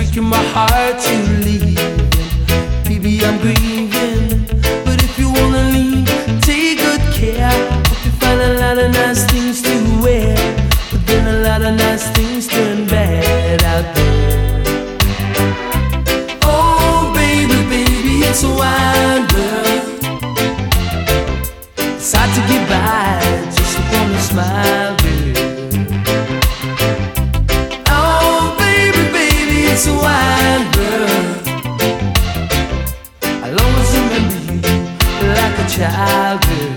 breaking my heart to leave. Baby, I'm grieving, but if you wanna leave, take good care. Hope you find a lot of nice things to wear, but then a lot of nice things turn bad out there. Oh baby, baby, it's a wide world. It's hard to get by just upon a smile, girl. Oh baby, baby, it's a wide world. I'll always remember you like a child, girl.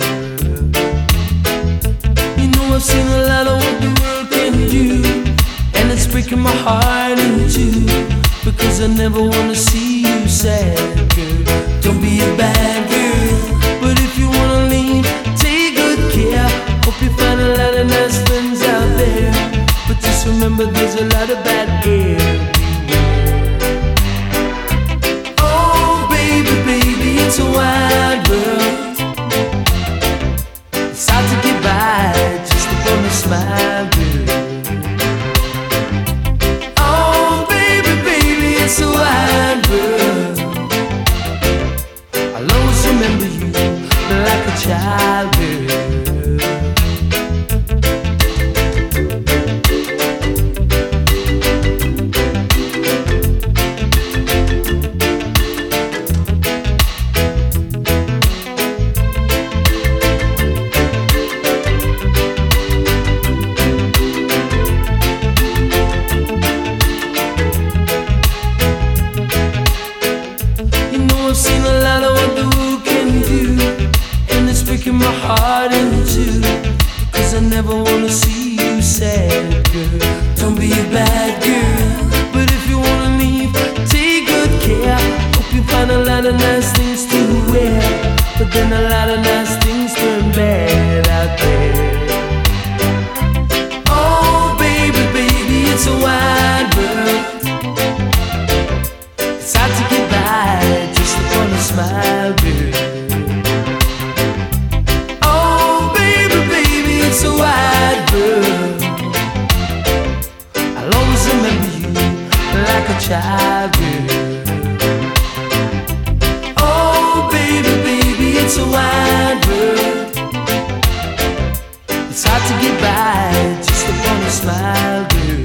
You know I've seen a lot of what the world can do, and it's breaking my heart in two, because I never wanna see you sad, girl. Don't be a bad girl, but if you wanna leave, take good care. Hope you find a lot of nice friends out there, but just remember there's a lot of bad air. Oh baby, baby, it's a wide world. It's hard to get by just upon a smile, girl. Oh baby, baby, it's a wide world. I'll always remember you like a child, girl. I've seen a lot of what the world can do, and it's breaking my heart in two, because I never wanna see you sad, girl. Don't be a bad girl, but if you wanna leave, take good care. Hope you find a lot of nice things to wear, but then a lot of nice things turn bad out there. Oh baby, baby, it's a wide world. It's hard to get by just upon a smile, girl. Oh baby, baby, it's a wide world. I'll always remember you like a child, girl. Oh baby, baby, it's a wide world. It's hard to get by just upon a smile, girl.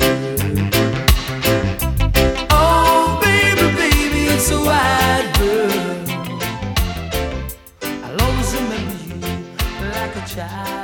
It's a wide world. I'll always remember you like a child.